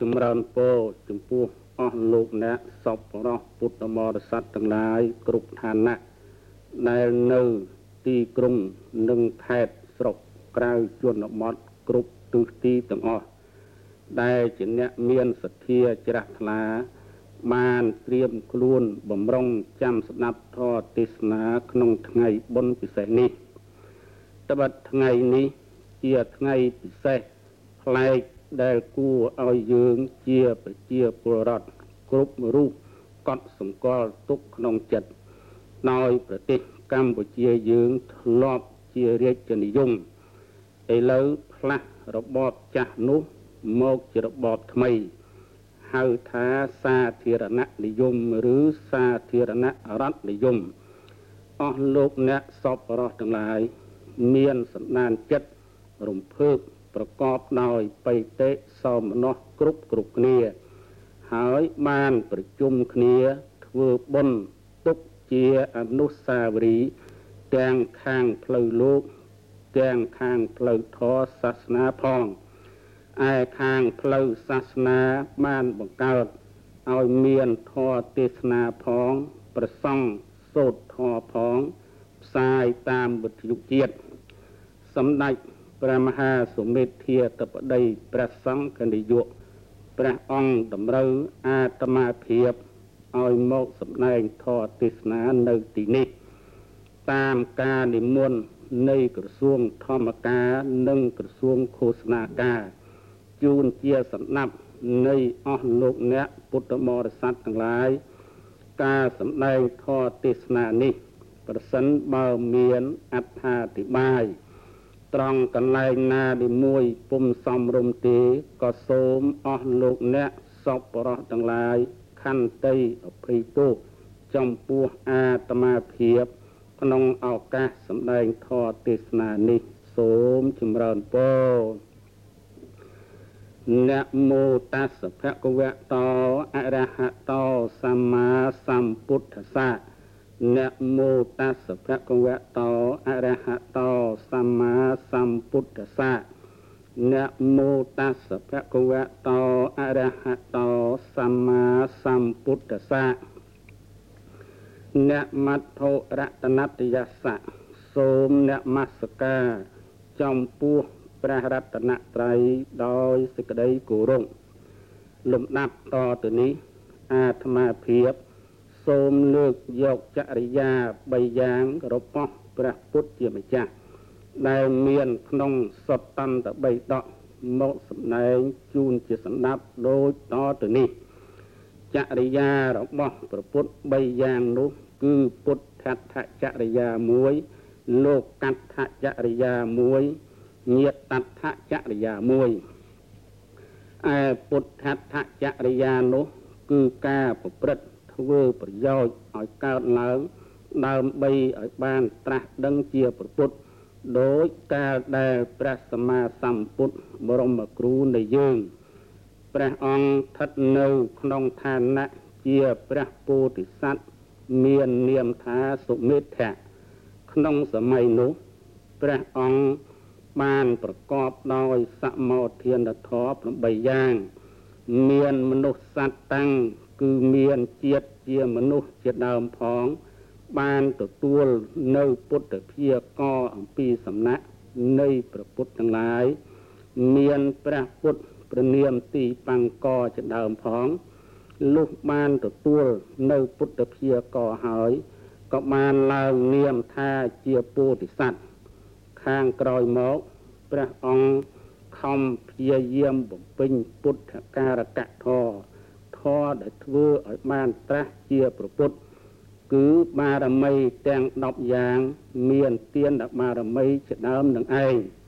ចម្រើនពរចំពោះអស់លោកអ្នកសពរស់ពុទ្ធបរិស័ទទាំងឡាយគ្រប់ឋានៈដែលនៅទីក្រុងនិងខេត្តស្រុកក្រៅជនបទគ្រប់ទិសទីទាំងអស់ដែលជាអ្នកមានសទ្ធាជ្រះថ្លាបានត្រៀមខ្លួនបំរុងចាំស្ដាប់ធម៌ទេសនាក្នុងថ្ងៃបុណ្យពិសេសនេះត្បិតថ្ងៃនេះជាថ្ងៃពិសេសប្លែកដែលគួរឲ្យយើងជាប្រជាពលរដ្ឋគ្រប់រូបកត់សម្គាល់ទុកក្នុងចិត្តដោយប្រទេសកម្ពុជាយើងធ្លាប់ជារាជនិយមឥឡូវផ្លាស់របបចាស់នោះមកជារបបថ្មីហៅថាសាធារណនិយមឬសាធារណរដ្ឋនិយមអស់លោកអ្នកសប្បុរសទាំងឡាយមានសន្តានចិត្តរំភើបប្រកបដោយបិតិសោមនស្សគ្រប់គ្នាហើយបានប្រជុំគ្នាធ្វើបុណ្យទុកជាអនុស្សាវរីយ៍ទាំងខាងផ្លូវលោកទាំងខាងផ្លូវធម៌សាសនាផងឯខាងផ្លូវសាសនាបានបង្កើតឲ្យមានធម៌ទេសនាផងប្រសង់សូត្រធម៌ផងផ្សាយតាមវិទ្យុជាតិសម្ដេចព្រះមហាសុមេធាធិបតីព្រះសង្ឃនាយកព្រះអង្គតម្រូវអាត្មាភាពឲ្យមកសម្ដែងធម៌ទេសនានៅទីនេះតាមការនិមន្តនៃក្រសួងធម្មការនិងក្រសួងឃោសនាការជូនជាសម្ដាប់នៃអស់លោកអ្នកពុទ្ធបរិស័ទទាំងឡាយការសម្ដែងធម៌ទេសនានេះប្រសិនបើមានអត្ថាធិប្បាយត្រង់កន្លែងណាទីមួយពុំសមរម្យទេក៏សូមអស់លោកអ្នកសប្បុរសទាំងឡាយខន្តីអភ័យទោសចំពោះអាត្មាភាពក្នុងឱកាសសម្ដែងធម៌ទេសនានេះសូមចម្រើនពរนะโมตัสสะภะคะวะโตอะระหะโตสัมมาสัมพุทธัสสะนะโมตัสสะภะคะวะโตอะระหะโตสัมมาสัมพุทธัสสะนะโมตัสสะภะคะวะโตอะระหะโตสัมมาสัมพุทธัสสะนะมัทโธรัตนัตยัสสะសូមនមស្ការចំពោះព្រះរតនត្រ័យដោយសេចក្តីគោរពលំដាប់តទៅនេះអាត្មាភាពសូមលើកយកចរិយា3យ៉ាងរបស់ព្រះពុទ្ធជាម្ចាស់ដែលមានក្នុងសុត្តន្តបិដកមកសម្ដែងជូនជាសម្ដាប់ដូចតទៅនេះចរិយារបស់ព្រះពុទ្ធ3យ៉ាងនោះគឺពុទ្ធដ្ឋចរិយា1លោកកដ្ឋចរិយា1ញាតដ្ឋចរិយា1ឯពុទ្ធដ្ឋចរិយានោះគឺការប្រព្រឹត្តធ្វើប្រយោជន៍ឲ្យកើតឡើងដើម្បីឲ្យបានត្រាស់ដឹងជាព្រះពុទ្ធដោយកាលដែលព្រះសម្មាសម្ពុទ្ធបរមគ្រូនៃយើងព្រះអង្គស្ថិតនៅក្នុងឋានៈជាព្រះពោធិសត្វមាននាមថាសុមេធៈក្នុងសម័យនោះព្រះអង្គបានប្រកបដោយសមោធានធម៌8យ៉ាងមានមនុស្សសត្វតាំងគឺមានជាតិជាមនុស្សជាដើមផងបានទទួលនៅពុទ្ធភាកអំពីសំណាក់នៃព្រះពុទ្ធទាំងឡាយមានព្រះពុទ្ធព្រះនាមទីបង្កជាដើមផងលុះបានទទួលនៅពុទ្ធភាកហើយក៏បានឡើងនាមថាជាពោធិសត្វខាងក្រោយមកព្រះអង្គខំព្យាយាមបំពេញពុទ្ធការកធម៌ដែលធ្វើឲ្យបានត្រាស់ជាព្រះពុទ្ធគឺបារមីទាំង10យ៉ាងមានទានបារមីជាដើមនឹងឯង